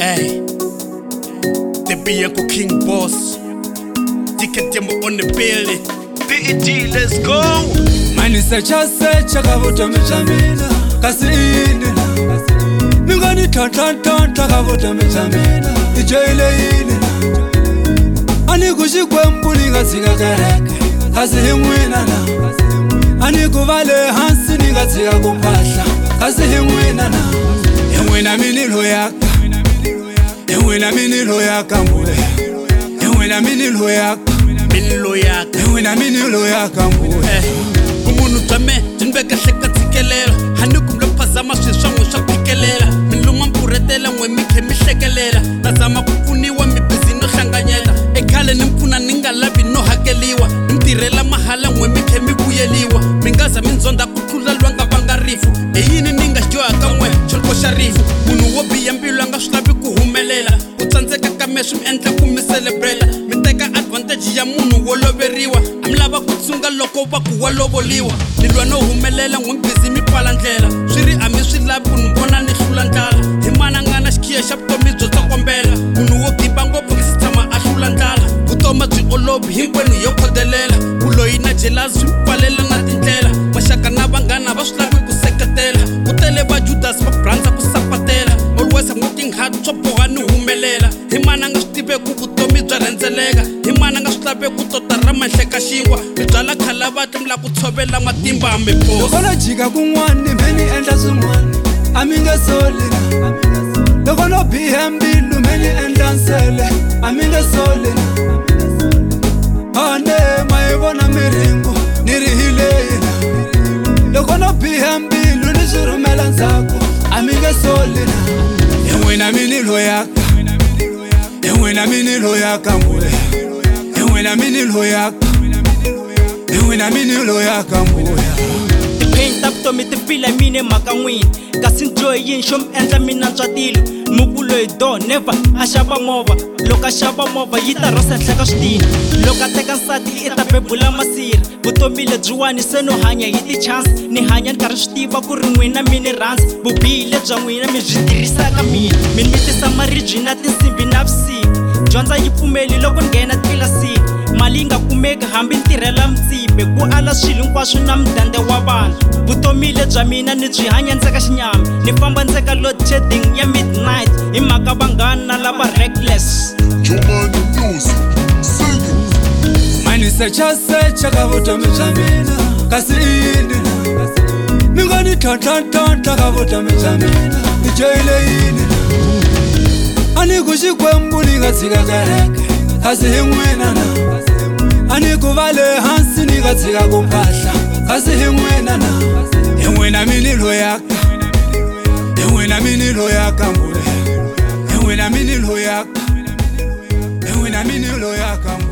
Hey, the Bianco King Boss. Ticket demo on the building. BED, let's go. Mani secha kavuta michamina kasini mingani tonta kavuta michamina ijoile ini ani kushikwe mbuli ngasika kareke kasi himwina na ani kuvale hansi ningasika kuphahla kasi himwina na himwina minilo yaka himwina minilo yaka mbule himwina minilo yaka himwina minilo yaka mbule umuntu tame jinbeka hleka tsikelela hanikumlo phazama swiswangu swa phikelela miluma mpuretela ngwe mikhe mihlekelela nazama ku pfuniwa mibhizi no hlanganyela ekhale ni mpfuna ni nga lavi no hakeliwa ntirhela mahala ngwe mikhe mi vuyeliwa mingaza minzonda ku tlula lwanga vangarifu eyini ni nga dyohaka n'we xoloko xa rifu munhu wo biya mbilu a nga swi lavi ku humelela ku tsandzeka ka me swi mi endla ku mi celebrata mi teka advantage ya munhu wo loveriwa a mi lava ku tsunga loko va ku wa lovoliwa ni lwa no humelela n'we mbizi mi pfala ndlela swi ri a mi swi lavi ku ni vona ni hlula ndlala hi mana nga na xikhiya xa vutomi byo tsokombela munhu wo giba ngopfu ki si tshama a hlula ndlala vutomi byi olovi hinkwenu yo khodelela vuloyi na jelazi swi pfalela na tindlela maxaka na vanghana va swi lavi ku seketela ku tele va judas va brandza ku sapatela always I'm working hard swo boha ni humelela hi mana nga swi tiveku vutomi bya rhendzeleka hi mana nga swi laveku tota ra mahleka xingwa mi byala khala vatli mi la ku tshovela matimba hambi loko no jika kun'wani me ni endla swin'wani a mi nge soli loko no biha mbilu me ni endla nsele a mi nge soli ane ma yi vona miringo ni ri hileyina loko no biha mbilu ni swi rhumela ndzhaku a mi nge soli hin'wina minilo yaka hin'wina minilo yaka mbule hin'wina minilo yaka hin'wina minilo yaka mbule pain ta vutomi ti fila hi mina mhaka n'wini kasi njoyi yini xo mi endla mina ntswatilo mubulo hi do never a xava movha loko a xava movha yi ta rhasa henhla ka switini loko a teka nsati i ta bebula masiri vutomi lebyiwani se no hanya hi ti-chance ni hanya ni karhi swi tiva ku ri n'wina mi ni rhandza vubihi lebya n'wina mi byi tirhisaka mina mi tisa maribyi na tinsimbi na vusiku dyondza yi pfumeli loko ni nghena tlilasini mali yi nga kumeki hambi ni tirhela mtsibe ku ala swilo hinkwaswo na mudende wa vanhu vutomi lebya mina ni byi hanya ndzeka xinyama ni famba ndzeka load shedding ya midnight hi mhaka vanghana lava reckless mani secha ka vutomi bya mina kasi ini mi nga ni tlhontlha ka vutomi bya mina ni joyile yini a ni ku xikwembu ni nga tshika kereke kasi hi n'wina na a ni ku va le hansi ni nga tshika ku phahla kasi hi n'wina na hi n'wina minilo yaka hi n'wina minilo yaka mbule hi n'wina minilo yaka hi n'wina minilo yaka mbule